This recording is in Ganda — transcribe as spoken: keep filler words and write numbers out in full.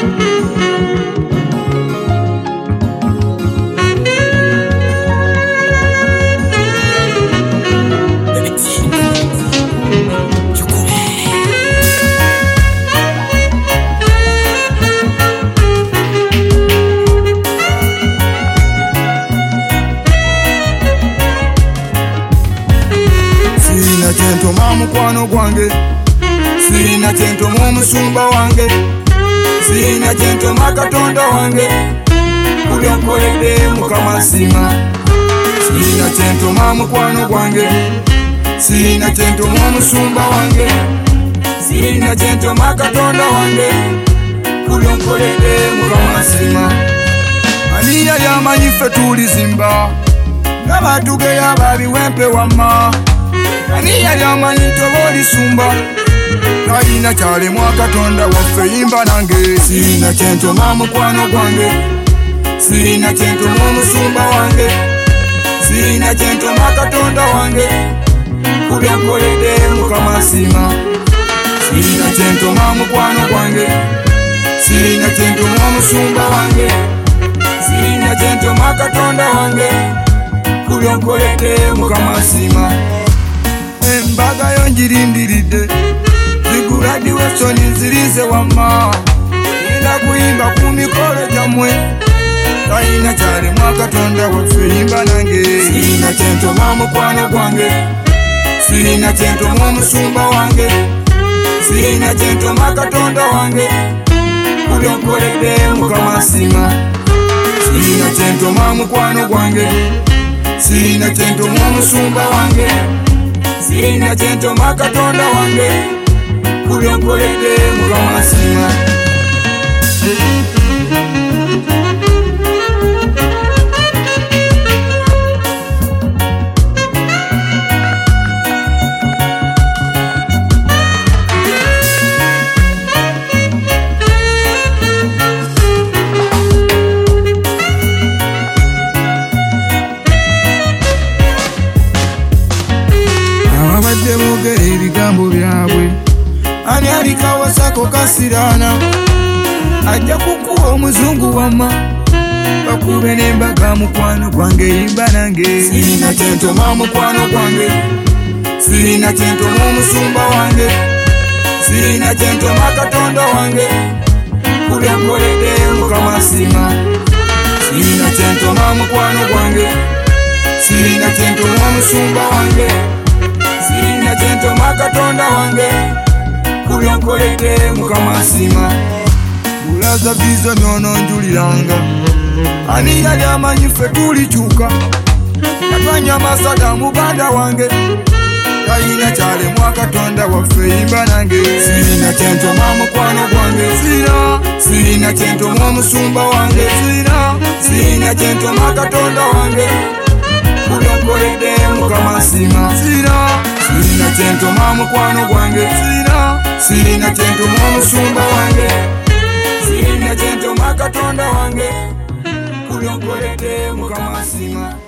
Chento mamukwano gwange sina chento mumusumba wange sina chento makatonda wange kubyonkoledde mukama sima sina chento mamukwano gwange sina chento mumusumba wange sina chento makatonda wange kubyonkoledde mukama sima aniya yamanyife tulizimba ngabatugeya babiwempe wamma aniya yamanyi toboli sumba talina kyalemwa katonda waffe yimba nange sina kyento mamukwano gwange sina kyento mumusumba wange sina kyento makatonda wange kubyankoledde mukama sima sina kyento mamukwano gwange sina kyento mumusumba wange sina kyento makatonda wange kubyankoledde mukama sima embaga yo njirindiridde ziguladiwesoni nzirize wamma enda kuyimba ku mikolo gyamwe talina kyalemwa katonda waffe yimba nange sina kyento mamukwano gwange sina kyento mumusumba wange sina kyento makatonda wange kubyonkoledde mukama sima sina kyento mamukwano gwange sina kyento mumusumba wange sina kyento makatonda wange kubyonkoledde mukama sima ababadde boogera ebigambo byabwe ani alikawasako kasirana ajja kukuwa omuzungu wamma bakube n'embaga mukwano gwange yimba nange sina kyento mamukwano gwange sina kyento mumusumba wange sina kyento makatonda wange kubyankoledde mukama sima sina kyento mamukwano gwange sina kyento mumusumba wange sina kyento makatonda wange kubyonkoledde mukama sima ulaza vizo nyono njuliranga ani yali amanyi ffe tulikyuka natwanya masada muganda wange talina kyalemwa katonda waffe yimba nange sina kyento mamukwano gwange sina sina kyento mumusumba wange sina sina kyento makatonda wange kubyonkoledde mukama sima sina sina kyento mamukwano gwange sina sina kyento mumusumba wange sina kyento makatonda wange kubyonkoledde mukama sima